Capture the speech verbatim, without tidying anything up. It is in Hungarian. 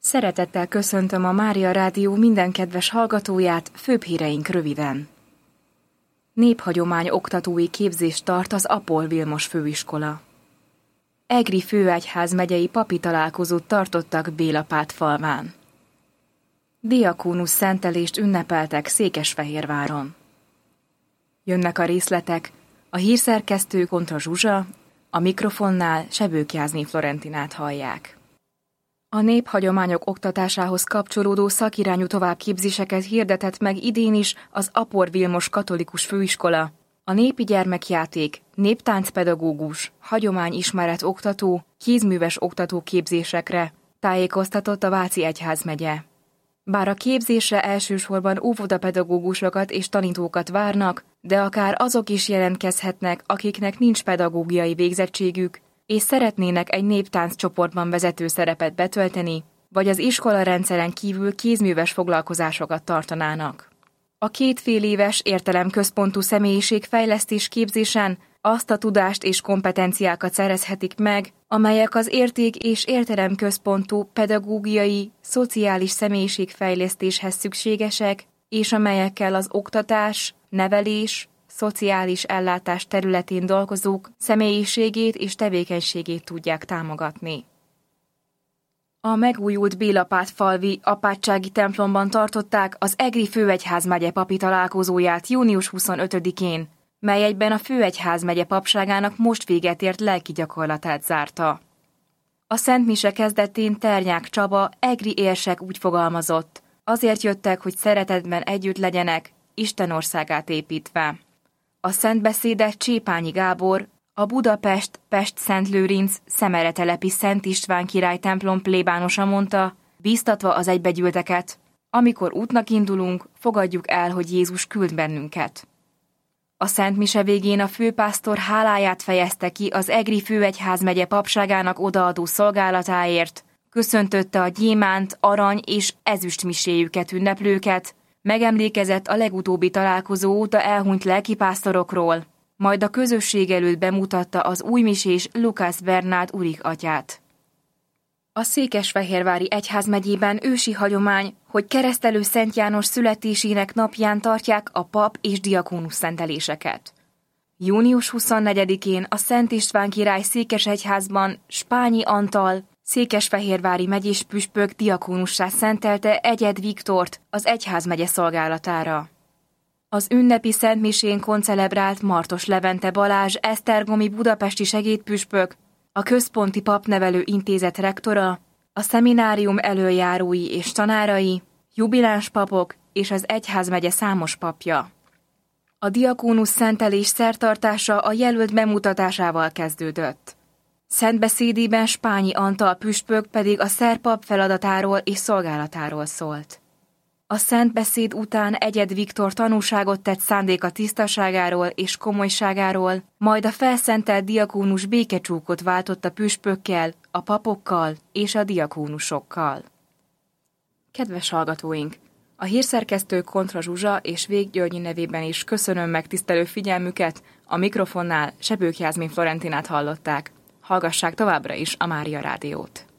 Szeretettel köszöntöm a Mária Rádió minden kedves hallgatóját, főbb híreink röviden. Néphagyomány oktatói képzést tart az Apol Vilmos főiskola. Egri főegyházmegyei papi találkozót tartottak Bélapátfalván. Diakónusz szentelést ünnepeltek Székesfehérváron. Jönnek a részletek, a hírszerkesztő Kontra Zsuzsa, a mikrofonnál Sebők Jászné Florentinát hallják. A néphagyományok oktatásához kapcsolódó szakirányú továbbképzéseket hirdetett meg idén is az Apol Vilmos katolikus főiskola. A népi gyermekjáték, néptáncpedagógus, hagyományismeret oktató, kézműves oktató képzésekre tájékoztatott a Váci Egyházmegye. Bár a képzésre elsősorban óvodapedagógusokat és tanítókat várnak, de akár azok is jelentkezhetnek, akiknek nincs pedagógiai végzettségük, és szeretnének egy néptánc csoportban vezető szerepet betölteni, vagy az iskola rendszeren kívül kézműves foglalkozásokat tartanának. A két fél éves értelemközpontú személyiségfejlesztés képzésen azt a tudást és kompetenciákat szerezhetik meg, amelyek az érték- és értelemközpontú pedagógiai, szociális személyiségfejlesztéshez szükségesek, és amelyekkel az oktatás, nevelés, szociális ellátás területén dolgozók személyiségét és tevékenységét tudják támogatni. A megújult Bélapátfalvi apátsági templomban tartották az Egri főegyházmegye papi találkozóját június huszonötödikén, mely egyben a főegyházmegye papságának most véget ért lelki gyakorlatát zárta. A szentmise kezdetén Ternyák Csaba, egri érsek úgy fogalmazott, azért jöttek, hogy szeretetben együtt legyenek, Isten országát építve. A szentbeszédet Csépányi Gábor, a Budapest Pest-Szentlőrinc Szemeretelepi Szent István király templom plébánosa mondta, bíztatva az egybegyűlteket, amikor útnak indulunk, fogadjuk el, hogy Jézus küld bennünket. A szentmise végén a főpásztor háláját fejezte ki az Egri főegyházmegye papságának odaadó szolgálatáért, köszöntötte a gyémánt, arany és ezüstmiséjüket ünneplőket, megemlékezett a legutóbbi találkozó óta elhunyt lelkipásztorokról, majd a közösség előtt bemutatta az újmisés Lukász Bernát Urik atyát. A Székesfehérvári egyházmegyében ősi hagyomány, hogy Keresztelő Szent János születésének napján tartják a pap és diakónusz szenteléseket. június huszonnegyedikén a Szent István király székesegyházban Spányi Antal, székesfehérvári megyés püspök diakónussá szentelte Egyed Viktort az egyházmegye szolgálatára. Az ünnepi szentmisén koncelebrált Martos Levente Balázs esztergomi budapesti segédpüspök, a Központi Papnevelő Intézet rektora, a szeminárium elöljárói és tanárai, jubiláns papok és az egyházmegye számos papja. A diakónusz szentelés szertartása a jelölt bemutatásával kezdődött. Szentbeszédében Spányi Antal püspök pedig a szerpap feladatáról és szolgálatáról szólt. A szentbeszéd után Egyed Viktor tanúságot tett szándéka tisztaságáról és komolyságáról, majd a felszentelt diakónus békecsúkot váltott a püspökkel, a papokkal és a diakónusokkal. Kedves hallgatóink! A hírszerkesztő Kontra Zsuzsa és Vég Györgyi nevében is köszönöm megtisztelő figyelmüket, a mikrofonnál Sebők Jászné Florentinát hallották. Hallgassák továbbra is a Mária Rádiót.